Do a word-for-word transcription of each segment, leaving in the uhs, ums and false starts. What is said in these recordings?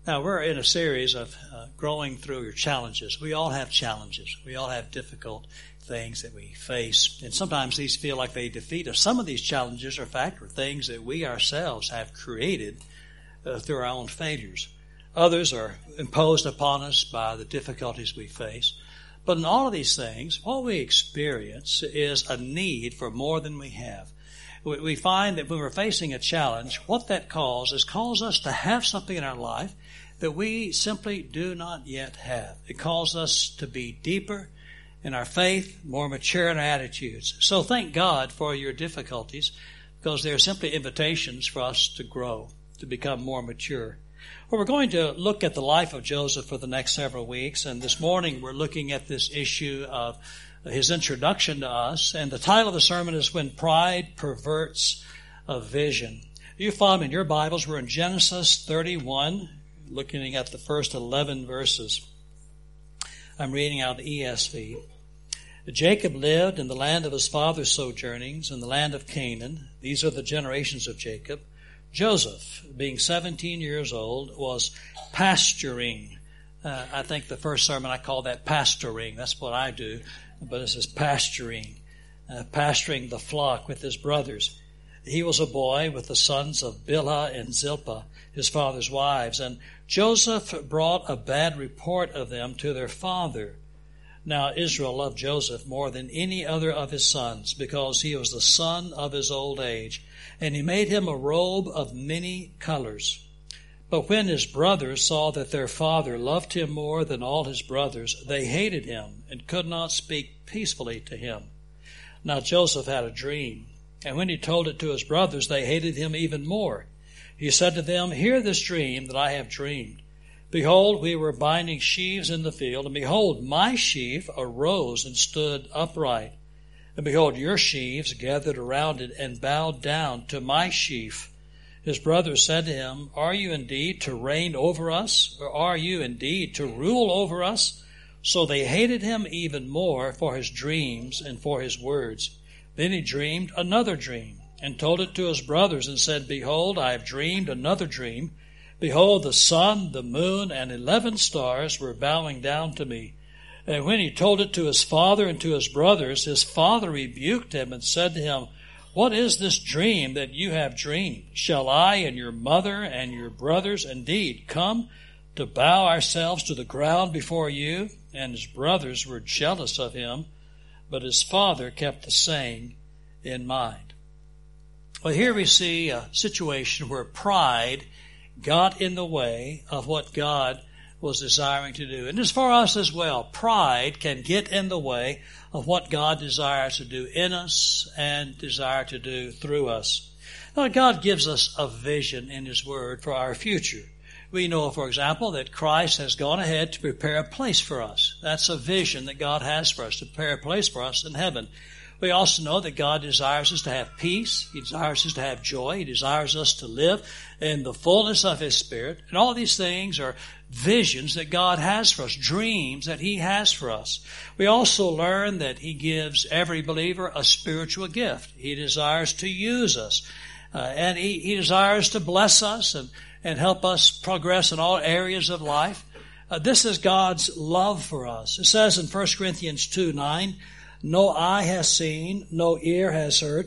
Now, we're in a series of uh, growing through your challenges. We all have challenges. We all have difficult things that we face. And sometimes these feel like they defeat us. Some of these challenges, in fact, are things that we ourselves have created uh, through our own failures. Others are imposed upon us by the difficulties we face. But in all of these things, what we experience is a need for more than we have. We find that when we're facing a challenge, what that calls is calls us to have something in our life that we simply do not yet have. It calls us to be deeper in our faith, more mature in our attitudes. So thank God for your difficulties, because they're simply invitations for us to grow, to become more mature. Well, we're going to look at the life of Joseph for the next several weeks, and this morning we're looking at this issue of his introduction to us, and the title of the sermon is When Pride Perverts a Vision. You find in your Bibles, we're in Genesis thirty-one, looking at the first eleven verses. I'm reading out the E S V. Jacob lived in the land of his father's sojournings, in the land of Canaan. These are the generations of Jacob. Joseph, being seventeen years old, was pasturing. Uh, I think the first sermon I called that pastoring. That's what I do. But this is pasturing, uh, pasturing the flock with his brothers. He was a boy with the sons of Bilhah and Zilpah, his father's wives, and Joseph brought a bad report of them to their father. Now Israel loved Joseph more than any other of his sons, because he was the son of his old age, and he made him a robe of many colors. But when his brothers saw that their father loved him more than all his brothers, they hated him and could not speak peacefully to him. Now Joseph had a dream, and when he told it to his brothers, they hated him even more. He said to them, "Hear this dream that I have dreamed. Behold, we were binding sheaves in the field, and behold, my sheaf arose and stood upright. And behold, your sheaves gathered around it and bowed down to my sheaf." His brothers said to him, "Are you indeed to reign over us, or are you indeed to rule over us?" So they hated him even more for his dreams and for his words. Then he dreamed another dream, and told it to his brothers, and said, "Behold, I have dreamed another dream. Behold, the sun, the moon, and eleven stars were bowing down to me." And when he told it to his father and to his brothers, his father rebuked him and said to him, "What is this dream that you have dreamed? Shall I and your mother and your brothers indeed come to bow ourselves to the ground before you?" And his brothers were jealous of him, but his father kept the saying in mind. Well, here we see a situation where pride got in the way of what God was desiring to do. And as for us as well, pride can get in the way of what God desires to do in us and desire to do through us. Now, God gives us a vision in His Word for our future. We know, for example, that Christ has gone ahead to prepare a place for us. That's a vision that God has for us, to prepare a place for us in heaven. We also know that God desires us to have peace. He desires us to have joy. He desires us to live in the fullness of His Spirit. And all these things are visions that God has for us, dreams that He has for us. We also learn that He gives every believer a spiritual gift. He desires to use us. Uh, and he, he desires to bless us and, and help us progress in all areas of life. Uh, this is God's love for us. It says in First Corinthians two nine, "No eye has seen, no ear has heard,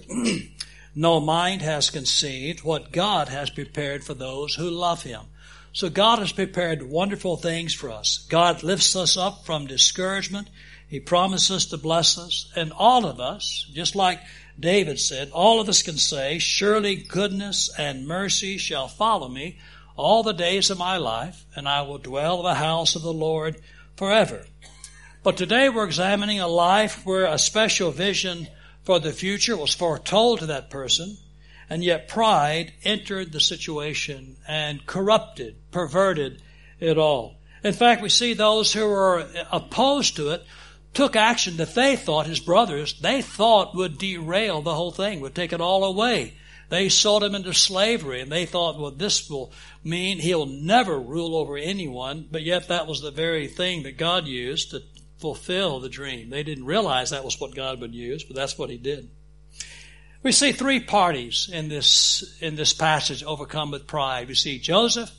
no mind has conceived what God has prepared for those who love Him." So God has prepared wonderful things for us. God lifts us up from discouragement. He promises to bless us. And all of us, just like David said, all of us can say, "Surely goodness and mercy shall follow me all the days of my life, and I will dwell in the house of the Lord forever." But today we're examining a life where a special vision for the future was foretold to that person, and yet pride entered the situation and corrupted, perverted it all. In fact, we see those who were opposed to it took action that they thought, his brothers, they thought would derail the whole thing, would take it all away. They sold him into slavery, and they thought, well, this will mean he'll never rule over anyone, but yet that was the very thing that God used to fulfill the dream. They didn't realize that was what God would use, but that's what He did. We see three parties in this in this passage overcome with pride. We see Joseph,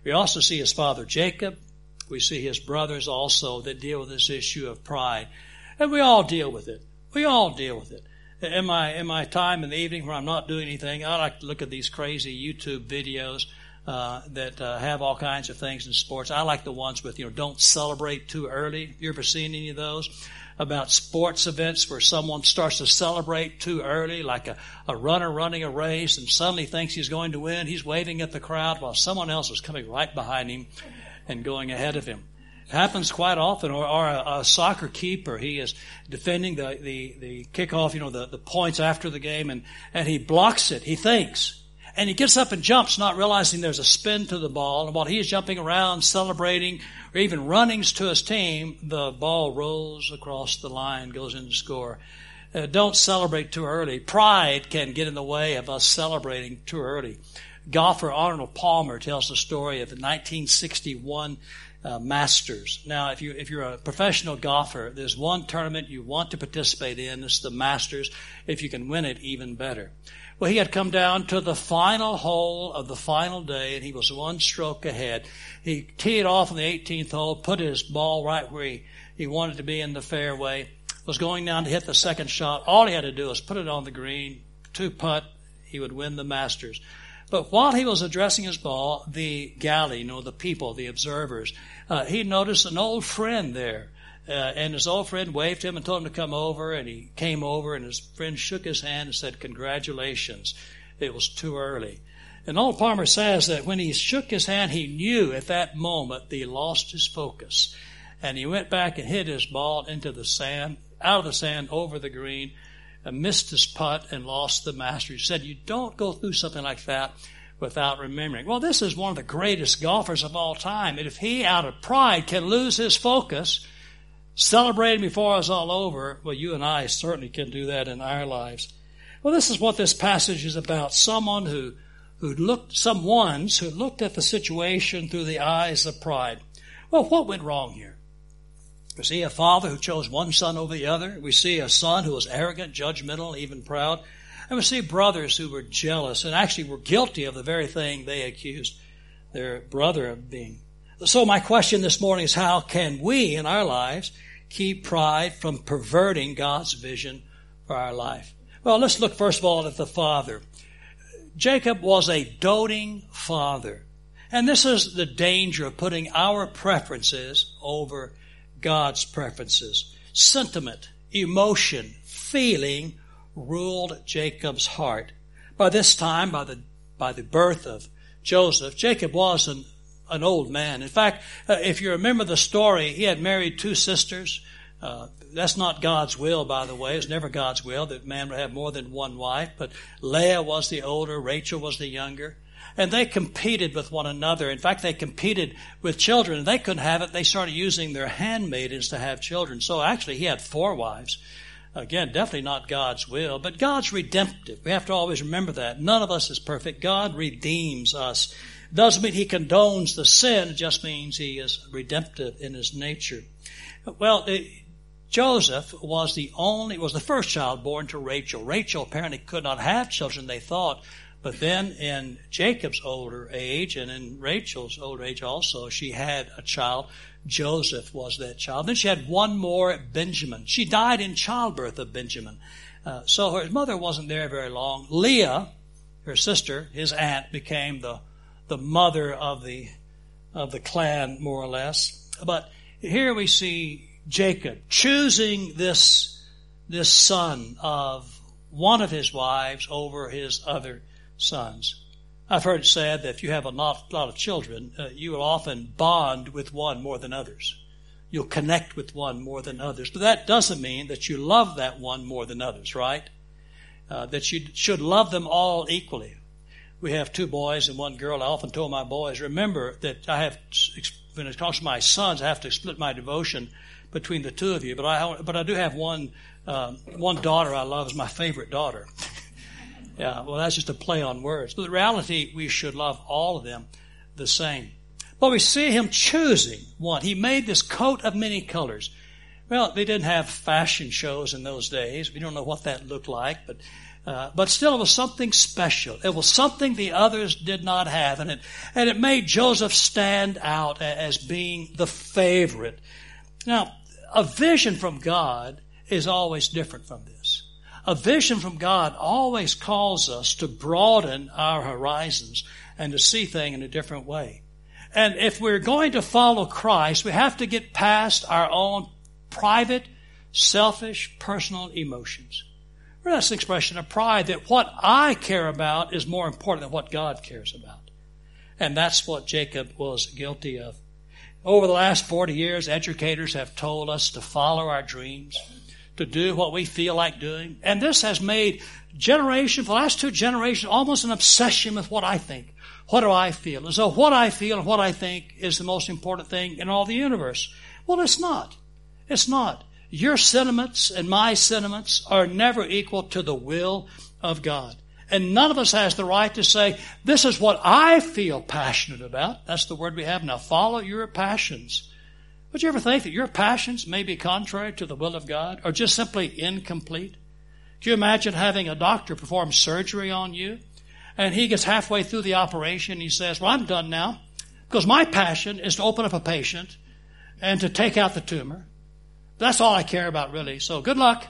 We also see his father Jacob. We see his brothers also that deal with this issue of pride. And we all deal with it. We all deal with it. In my, in my time in the evening where I'm not doing anything, I like to look at these crazy YouTube videos uh, that uh, have all kinds of things in sports. I like the ones with, you know, don't celebrate too early. You ever seen any of those? About sports events where someone starts to celebrate too early, like a, a runner running a race and suddenly thinks he's going to win. He's waving at the crowd while someone else is coming right behind him and going ahead of him. It happens quite often. Or, or a, a soccer keeper, he is defending the, the, the kickoff, you know, the, the points after the game, and, and he blocks it, he thinks. And he gets up and jumps, not realizing there's a spin to the ball. And while he is jumping around, celebrating, or even running to his team, the ball rolls across the line, goes in to score. Uh, don't celebrate too early. Pride can get in the way of us celebrating too early. Golfer Arnold Palmer tells the story of the nineteen sixty-one uh, Masters. Now, if you if you're a professional golfer, there's one tournament you want to participate in. It's the Masters. If you can win it, even better. Well, he had come down to the final hole of the final day, and he was one stroke ahead. He teed off on the eighteenth hole, put his ball right where he, he wanted to be in the fairway, was going down to hit the second shot. All he had to do was put it on the green, two putt, he would win the Masters. But while he was addressing his ball, the galley, you know, the people, the observers, uh, he noticed an old friend there. Uh, and his old friend waved him and told him to come over, and he came over, and his friend shook his hand and said, "Congratulations, it was too early." And old Palmer says that when he shook his hand, he knew at that moment that he lost his focus. And he went back and hit his ball into the sand, out of the sand, over the green, and missed his putt and lost the Masters. He said, you don't go through something like that without remembering. Well, this is one of the greatest golfers of all time. And if he, out of pride, can lose his focus, celebrating before it's all over, well, you and I certainly can do that in our lives. Well, this is what this passage is about. Someone who, who looked, some ones who looked at the situation through the eyes of pride. Well, what went wrong here? We see a father who chose one son over the other. We see a son who was arrogant, judgmental, even proud. And we see brothers who were jealous and actually were guilty of the very thing they accused their brother of being. So my question this morning is, how can we in our lives keep pride from perverting God's vision for our life? Well, let's look first of all at the father. Jacob was a doting father. And this is the danger of putting our preferences over God's preferences. Sentiment, emotion, feeling ruled Jacob's heart. By this time, by the, by the birth of Joseph, Jacob was an an old man. In fact, uh, if you remember the story, he had married two sisters. Uh, that's not God's will, by the way. It's never God's will that man would have more than one wife. But Leah was the older, Rachel was the younger. And they competed with one another. In fact, they competed with children. They couldn't have it. They started using their handmaidens to have children. So actually, he had four wives. Again, definitely not God's will, but God's redemptive. We have to always remember that. None of us is perfect. God redeems us. Doesn't mean he condones the sin. It just means he is redemptive in his nature. Well, it, Joseph was the only, was the first child born to Rachel. Rachel apparently could not have children, they thought. But then in Jacob's older age and in Rachel's older age also, she had a child. Joseph was that child. Then she had one more, Benjamin. She died in childbirth of Benjamin. Uh, so her mother wasn't there very long. Leah, her sister, his aunt, became the the mother of the of the clan, more or less. But here we see Jacob choosing this this son of one of his wives over his other sons. I've heard it said that if you have a lot, lot of children, uh, you will often bond with one more than others. You'll connect with one more than others. But that doesn't mean that you love that one more than others, right? Uh, that you should love them all equally. We have two boys and one girl. I often told my boys, remember that I have, when it comes to my sons, I have to split my devotion between the two of you. But I, but I do have one, um, one daughter I love is my favorite daughter. Yeah, well, that's just a play on words. But the reality, we should love all of them the same. But we see him choosing one. He made this coat of many colors. Well, they didn't have fashion shows in those days. We don't know what that looked like, but Uh, but still, it was something special. It was something the others did not have. And it, and it made Joseph stand out as being the favorite. Now, a vision from God is always different from this. A vision from God always calls us to broaden our horizons and to see things in a different way. And if we're going to follow Christ, we have to get past our own private, selfish, personal emotions. Well, that's an expression of pride, that what I care about is more important than what God cares about. And that's what Jacob was guilty of. Over the last forty years, educators have told us to follow our dreams, to do what we feel like doing. And this has made generation, for the last two generations, almost an obsession with what I think. What do I feel? And so what I feel and what I think is the most important thing in all the universe. Well, it's not. It's not. Your sentiments and my sentiments are never equal to the will of God. And none of us has the right to say, this is what I feel passionate about. That's the word we have now. Follow your passions. Would you ever think that your passions may be contrary to the will of God or just simply incomplete? Can you imagine having a doctor perform surgery on you and he gets halfway through the operation and he says, well, I'm done now because my passion is to open up a patient and to take out the tumor. That's all I care about, really. So good luck.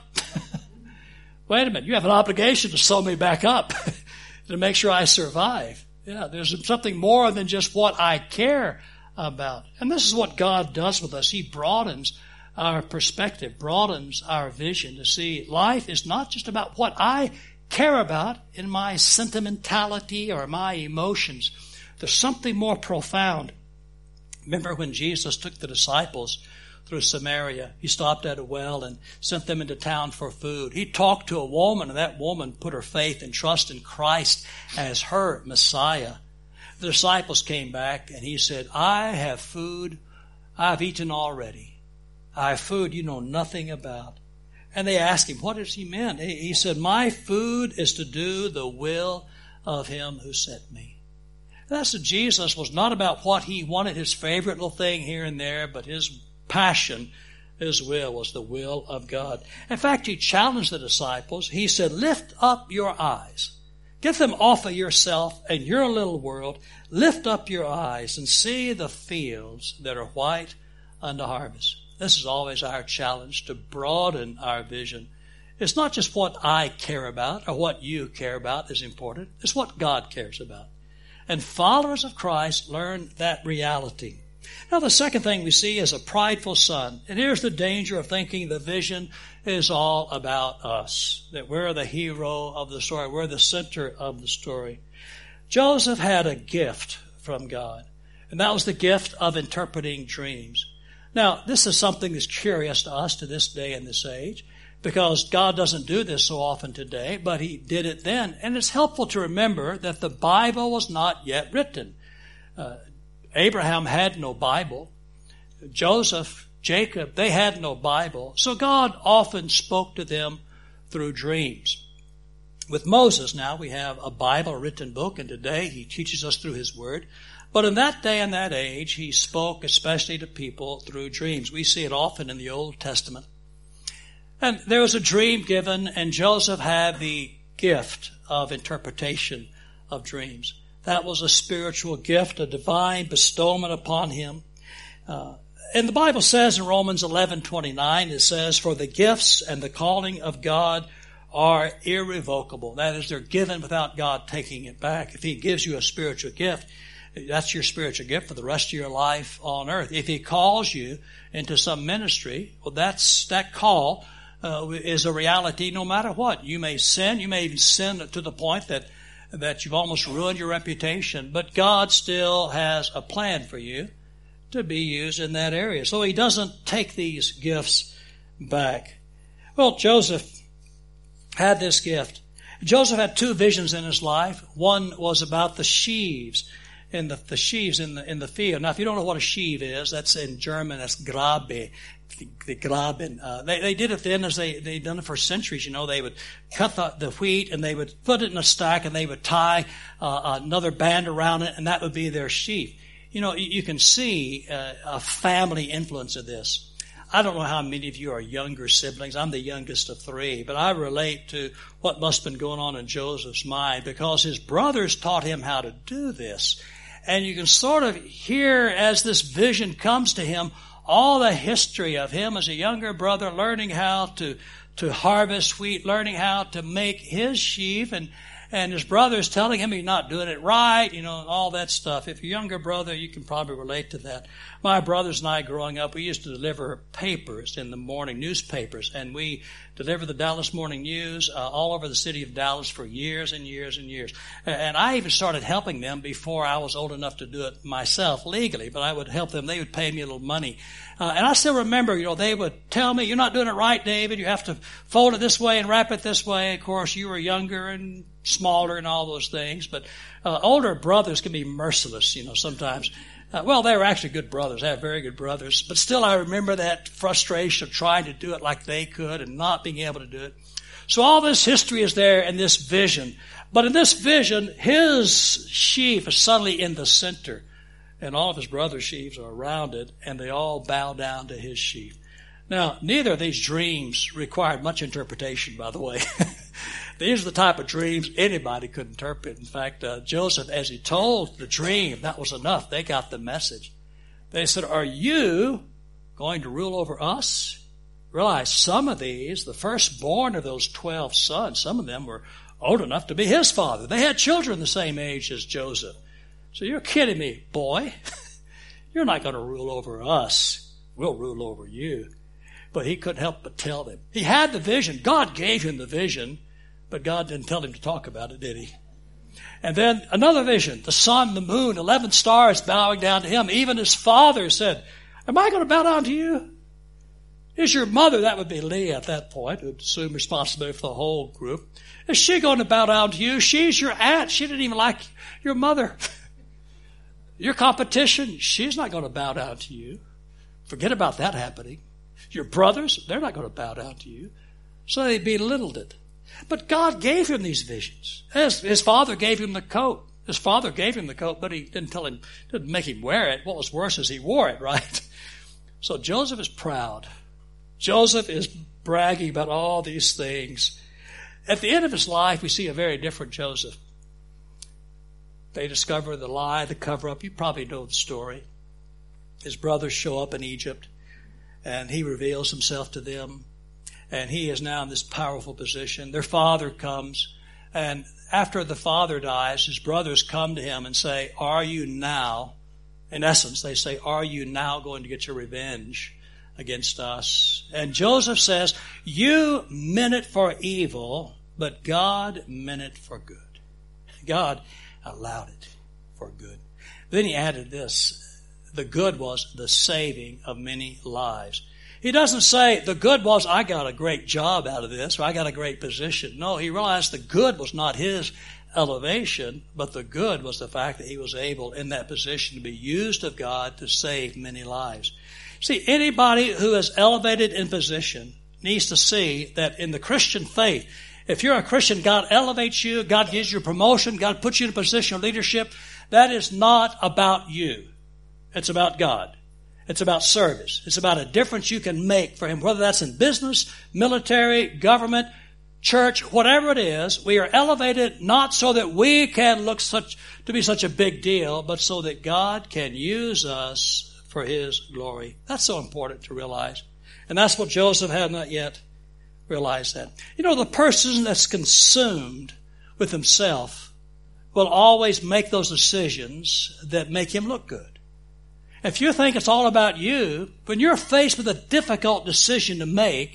Wait a minute. You have an obligation to sew me back up to make sure I survive. Yeah, there's something more than just what I care about. And this is what God does with us. He broadens our perspective, broadens our vision to see life is not just about what I care about in my sentimentality or my emotions. There's something more profound. Remember when Jesus took the disciples through Samaria, he stopped at a well and sent them into town for food. He talked to a woman, and that woman put her faith and trust in Christ as her Messiah. The disciples came back, and he said, I have food I've eaten already. I have food you know nothing about. And they asked him, what does he mean? He said, my food is to do the will of him who sent me. And that's what Jesus was not about what he wanted, his favorite little thing here and there, but his passion, his will was the will of God. In fact, he challenged the disciples. He said, lift up your eyes. Get them off of yourself and your little world. Lift up your eyes and see the fields that are white unto harvest. This is always our challenge, to broaden our vision. It's not just what I care about or what you care about is important. It's what God cares about. And followers of Christ learn that reality. Now, the second thing we see is a prideful son. And here's the danger of thinking the vision is all about us, that we're the hero of the story, we're the center of the story. Joseph had a gift from God, and that was the gift of interpreting dreams. Now, this is something that's curious to us to this day and this age, because God doesn't do this so often today, but he did it then. And it's helpful to remember that the Bible was not yet written. Uh, Abraham had no Bible. Joseph, Jacob, they had no Bible. So God often spoke to them through dreams. With Moses now, we have a Bible, a written book, and today he teaches us through his word. But in that day and that age, he spoke especially to people through dreams. We see it often in the Old Testament. And there was a dream given, and Joseph had the gift of interpretation of dreams. That was a spiritual gift, a divine bestowment upon him. Uh, and the Bible says in Romans eleven twenty-nine, it says, for the gifts and the calling of God are irrevocable. That is, they're given without God taking it back. If he gives you a spiritual gift, that's your spiritual gift for the rest of your life on earth. If he calls you into some ministry, well, that's that call uh, is a reality no matter what. You may sin. You may even sin to the point that that you've almost ruined your reputation. But God still has a plan for you to be used in that area. So he doesn't take these gifts back. Well, Joseph had this gift. Joseph had two visions in his life. One was about the sheaves. In the, the sheaves in the in the field. Now, if you don't know what a sheaf is, that's in German, that's Grabe, the, the Graben. Uh, they, they did it then as they, they'd done it for centuries. You know, they would cut the, the wheat and they would put it in a stack and they would tie uh, another band around it, and that would be their sheaf. You know, you, you can see uh, a family influence of this. I don't know how many of you are younger siblings. I'm the youngest of three, but I relate to what must have been going on in Joseph's mind because his brothers taught him how to do this. And you can sort of hear as this vision comes to him all the history of him as a younger brother learning how to, to harvest wheat, learning how to make his sheaf, and And his brother's telling him he's not doing it right, you know, all that stuff. If you're a younger brother, you can probably relate to that. My brothers and I, growing up, we used to deliver papers in the morning, newspapers, and we delivered the Dallas Morning News uh, all over the city of Dallas for years and years and years. And I even started helping them before I was old enough to do it myself legally, but I would help them. They would pay me a little money. Uh, and I still remember, you know, they would tell me, you're not doing it right, David. You have to fold it this way and wrap it this way. Of course, you were younger and smaller and all those things, but uh, older brothers can be merciless, you know, sometimes. Uh, well, they were actually good brothers. I have very good brothers, but still I remember that frustration of trying to do it like they could and not being able to do it. So all this history is there in this vision. But in this vision, his sheaf is suddenly in the center, and all of his brother's sheaves are around it, and they all bow down to his sheaf. Now, neither of these dreams required much interpretation, by the way. These are the type of dreams anybody could interpret. In fact, uh, Joseph, as he told the dream, that was enough. They got the message. They said, are you going to rule over us? Realize some of these, the firstborn of those twelve sons, some of them were old enough to be his father. They had children the same age as Joseph. So you're kidding me, boy. You're not going to rule over us. We'll rule over you. But he couldn't help but tell them. He had the vision. God gave him the vision, but God didn't tell him to talk about it, did he? And then another vision, the sun, the moon, eleven stars bowing down to him. Even his father said, am I going to bow down to you? Is your mother, that would be Leah at that point, who would assume responsibility for the whole group. Is she going to bow down to you? She's your aunt. She didn't even like your mother. Your competition, she's not going to bow down to you. Forget about that happening. Your brothers, they're not going to bow down to you. So they belittled it. But God gave him these visions. His, his father gave him the coat. His father gave him the coat, but he didn't tell him, didn't make him wear it. What was worse is he wore it, right? So Joseph is proud. Joseph is bragging about all these things. At the end of his life, we see a very different Joseph. They discover the lie, the cover-up. You probably know the story. His brothers show up in Egypt, and he reveals himself to them. And he is now in this powerful position. Their father comes, and after the father dies, his brothers come to him and say, are you now, in essence, they say, are you now going to get your revenge against us? And Joseph says, you meant it for evil, but God meant it for good. God allowed it for good. Then he added this, the good was the saving of many lives. He doesn't say the good was I got a great job out of this or I got a great position. No, he realized the good was not his elevation, but the good was the fact that he was able in that position to be used of God to save many lives. See, anybody who is elevated in position needs to see that in the Christian faith, if you're a Christian, God elevates you, God gives you a promotion, God puts you in a position of leadership. That is not about you. It's about God. It's about service. It's about a difference you can make for him, whether that's in business, military, government, church, whatever it is. We are elevated not so that we can look such to be such a big deal, but so that God can use us for his glory. That's so important to realize. And that's what Joseph had not yet realized that. You know, the person that's consumed with himself will always make those decisions that make him look good. If you think it's all about you, when you're faced with a difficult decision to make,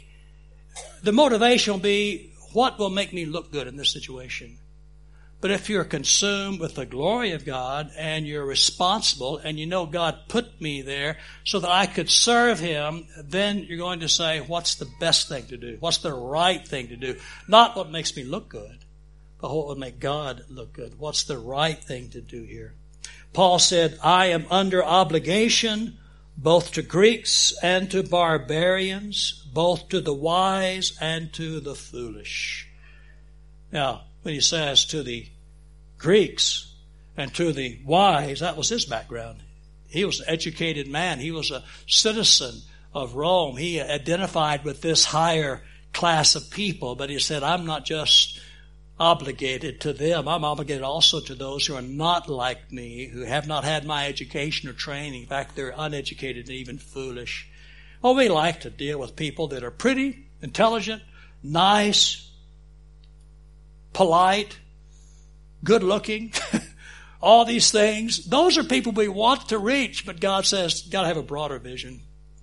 the motivation will be, what will make me look good in this situation? But if you're consumed with the glory of God and you're responsible and you know God put me there so that I could serve him, then you're going to say, what's the best thing to do? What's the right thing to do? Not what makes me look good, but what would make God look good. What's the right thing to do here? Paul said, I am under obligation both to Greeks and to barbarians, both to the wise and to the foolish. Now, when he says to the Greeks and to the wise, that was his background. He was an educated man. He was a citizen of Rome, he identified with this higher class of people, but he said, I'm not just obligated to them. I'm obligated also to those who are not like me, who have not had my education or training. In fact, they're uneducated and even foolish. Well, we like to deal with people that are pretty, intelligent, nice, polite, good-looking, all these things. Those are people we want to reach, but God says, you've got to have a broader vision.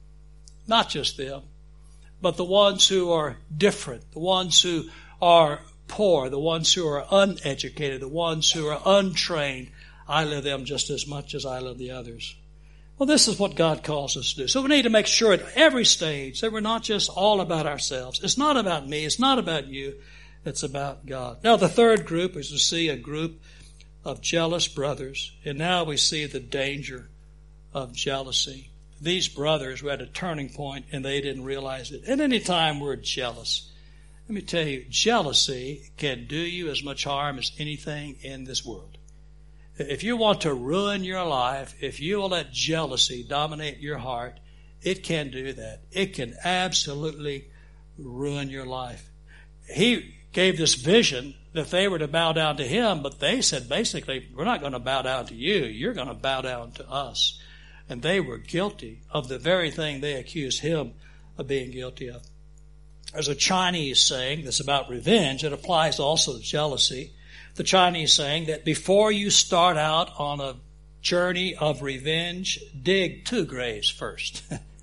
Not just them, but the ones who are different, the ones who are poor, the ones who are uneducated, the ones who are untrained. I love them just as much as I love the others. Well, this is what God calls us to do. So we need to make sure at every stage that we're not just all about ourselves. It's not about me. It's not about you. It's about God. Now, the third group is to see a group of jealous brothers. And now we see the danger of jealousy. These brothers were at a turning point and they didn't realize it. At any time we're jealous, let me tell you, jealousy can do you as much harm as anything in this world. If you want to ruin your life, if you will let jealousy dominate your heart, it can do that. It can absolutely ruin your life. He gave this vision that they were to bow down to him, but they said basically, we're not going to bow down to you. You're going to bow down to us. And they were guilty of the very thing they accused him of being guilty of. There's a Chinese saying that's about revenge. It applies also to jealousy. The Chinese saying that before you start out on a journey of revenge, dig two graves first.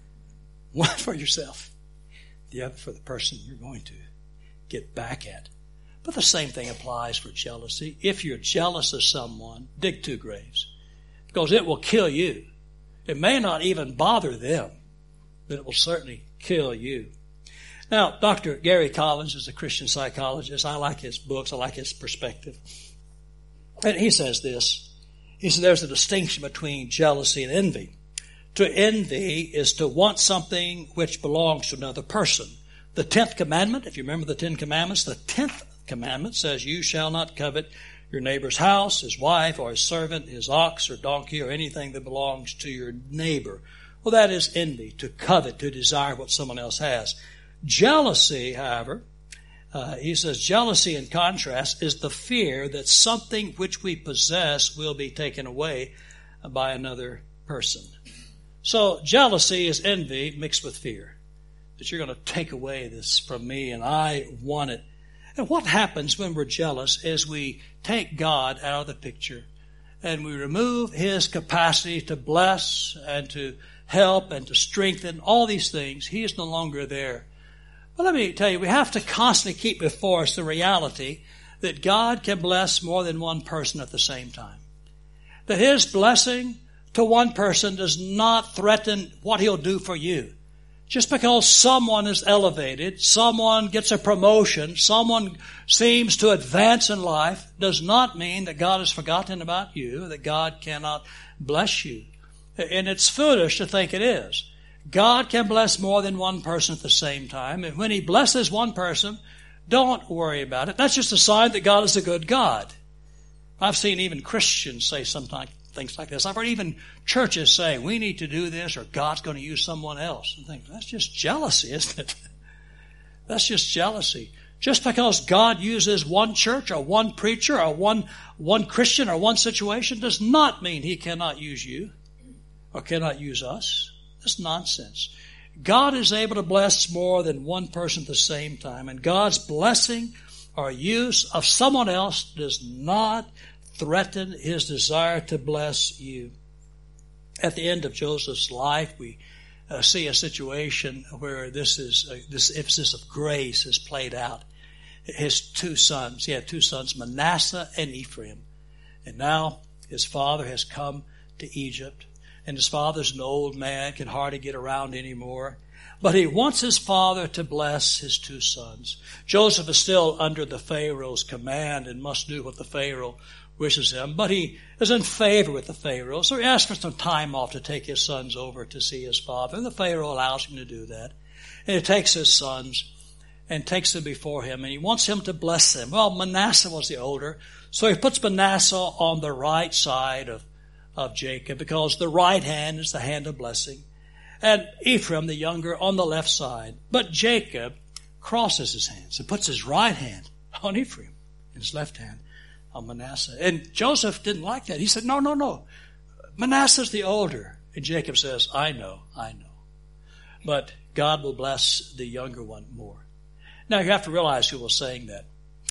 One for yourself, the other for the person you're going to get back at. But the same thing applies for jealousy. If you're jealous of someone, dig two graves, because it will kill you. It may not even bother them, but it will certainly kill you. Now, Doctor Gary Collins is a Christian psychologist. I like his books. I like his perspective. And he says this. He says there's a distinction between jealousy and envy. To envy is to want something which belongs to another person. The tenth commandment, if you remember the Ten Commandments, the tenth commandment says, you shall not covet your neighbor's house, his wife, or his servant, his ox or donkey, or anything that belongs to your neighbor. Well, that is envy, to covet, to desire what someone else has. Jealousy, however, uh, he says, jealousy in contrast is the fear that something which we possess will be taken away by another person. So jealousy is envy mixed with fear, that you're going to take away this from me and I want it. And what happens when we're jealous is we take God out of the picture and we remove his capacity to bless and to help and to strengthen all these things. He is no longer there. But let me tell you, we have to constantly keep before us the reality that God can bless more than one person at the same time. That his blessing to one person does not threaten what he'll do for you. Just because someone is elevated, someone gets a promotion, someone seems to advance in life, does not mean that God has forgotten about you, that God cannot bless you. And it's foolish to think it is. God can bless more than one person at the same time. And when he blesses one person, don't worry about it. That's just a sign that God is a good God. I've seen even Christians say sometimes things like this. I've heard even churches say, we need to do this or God's going to use someone else. And think, that's just jealousy, isn't it? That's just jealousy. Just because God uses one church or one preacher or one, one Christian or one situation does not mean he cannot use you or cannot use us. That's nonsense. God is able to bless more than one person at the same time. And God's blessing or use of someone else does not threaten his desire to bless you. At the end of Joseph's life, we uh, see a situation where this is uh, this emphasis of grace is played out. His two sons, he had two sons, Manasseh and Ephraim. And now his father has come to Egypt. And his father's an old man, can hardly get around anymore. But he wants his father to bless his two sons. Joseph is still under the Pharaoh's command and must do what the Pharaoh wishes him. But he is in favor with the Pharaoh. So he asks for some time off to take his sons over to see his father. And the Pharaoh allows him to do that. And he takes his sons and takes them before him. And he wants him to bless them. Well, Manasseh was the older. So he puts Manasseh on the right side of of Jacob, because the right hand is the hand of blessing. and Ephraim, the younger, on the left side. But Jacob crosses his hands and puts his right hand on Ephraim and his left hand on Manasseh. And Joseph didn't like that. He said, no, no, no. Manasseh's the older. And Jacob says, I know, I know. But God will bless the younger one more. Now you have to realize who was saying that.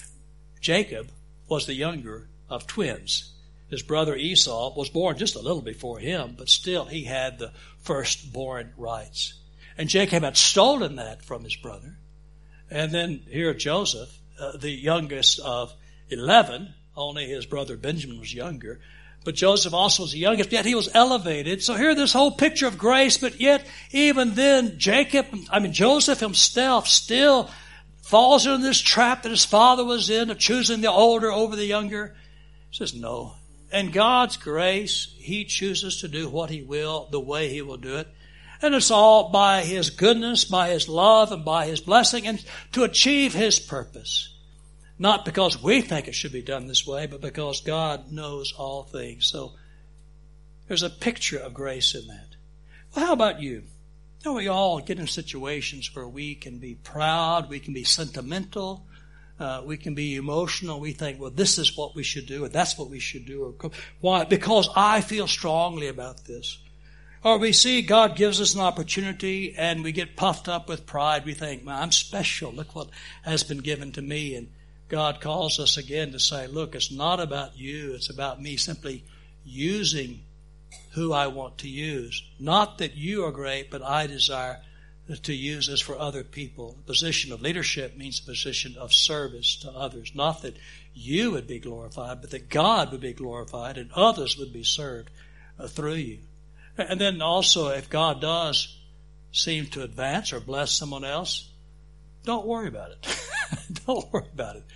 Jacob was the younger of twins. His brother Esau was born just a little before him, but still he had the firstborn rights. And Jacob had stolen that from his brother. And then here Joseph, uh, the youngest of eleven, only his brother Benjamin was younger, but Joseph also was the youngest, yet he was elevated. So here this whole picture of grace, but yet even then Jacob, I mean Joseph himself still falls into this trap that his father was in of choosing the older over the younger. He says no. And God's grace, He chooses to do what He will, the way He will do it. And it's all by His goodness, by His love, and by His blessing, and to achieve His purpose. Not because we think it should be done this way, but because God knows all things. So there's a picture of grace in that. Well, how about you? You know, we all get in situations where we can be proud, we can be sentimental, uh, we can be emotional. We think, well, this is what we should do, and that's what we should do. Or, why? Because I feel strongly about this. Or we see God gives us an opportunity and we get puffed up with pride. We think, man, I'm special. Look what has been given to me. And God calls us again to say, look, it's not about you. It's about me simply using who I want to use. Not that you are great, but I desire to use this for other people. A position of leadership means a position of service to others. Not that you would be glorified, but that God would be glorified and others would be served uh, through you. And then also, if God does seem to advance or bless someone else, don't worry about it. Don't worry about it.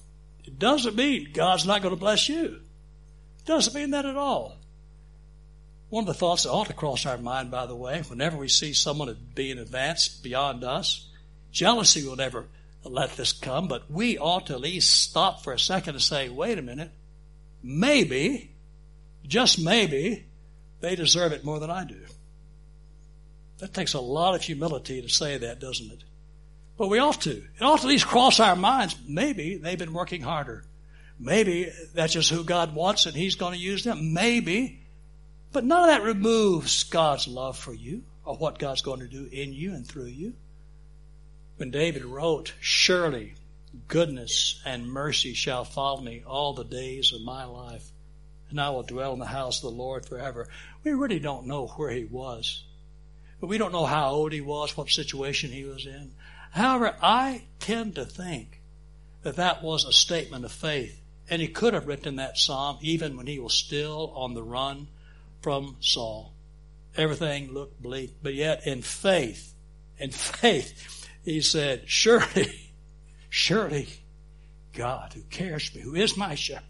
It doesn't mean God's not going to bless you. It doesn't mean that at all. One of the thoughts that ought to cross our mind, by the way, whenever we see someone being advanced beyond us, jealousy will never let this come, but we ought to at least stop for a second and say, wait a minute, maybe, just maybe, they deserve it more than I do. That takes a lot of humility to say that, doesn't it? But we ought to. It ought to at least cross our minds. Maybe they've been working harder. Maybe that's just who God wants and He's going to use them. Maybe. But none of that removes God's love for you or what God's going to do in you and through you. When David wrote, surely goodness and mercy shall follow me all the days of my life, and I will dwell in the house of the Lord forever. We really don't know where he was. But we don't know how old he was, what situation he was in. However, I tend to think that that was a statement of faith. And he could have written that psalm even when he was still on the run from Saul. Everything looked bleak. But yet in faith, in faith, he said, surely, surely God who cares for me, who is my shepherd,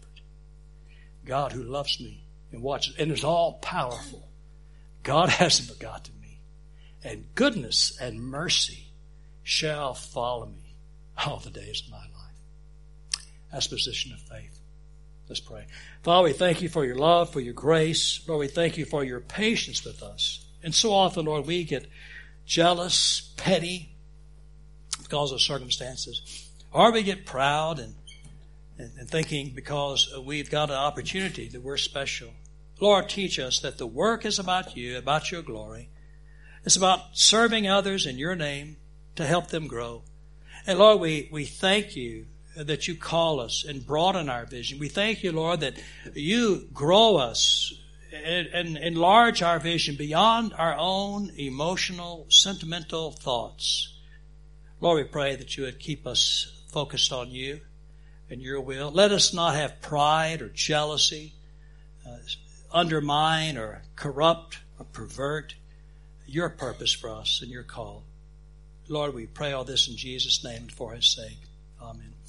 God who loves me and watches, and is all powerful. God hasn't forgotten me. And goodness and mercy shall follow me all the days of my life. That's a position of faith. Let's pray. Father, we thank you for your love, for your grace. Lord, we thank you for your patience with us. And so often, Lord, we get jealous, petty because of circumstances. Or we get proud and, and, and thinking because we've got an opportunity that we're special. Lord, teach us that the work is about you, about your glory. It's about serving others in your name to help them grow. And Lord, we, we thank you that you call us and broaden our vision. We thank you, Lord, that you grow us and, and enlarge our vision beyond our own emotional, sentimental thoughts. Lord, we pray that you would keep us focused on you and your will. Let us not have pride or jealousy, uh, undermine or corrupt or pervert your purpose for us and your call. Lord, we pray all this in Jesus' name and for his sake. Amen.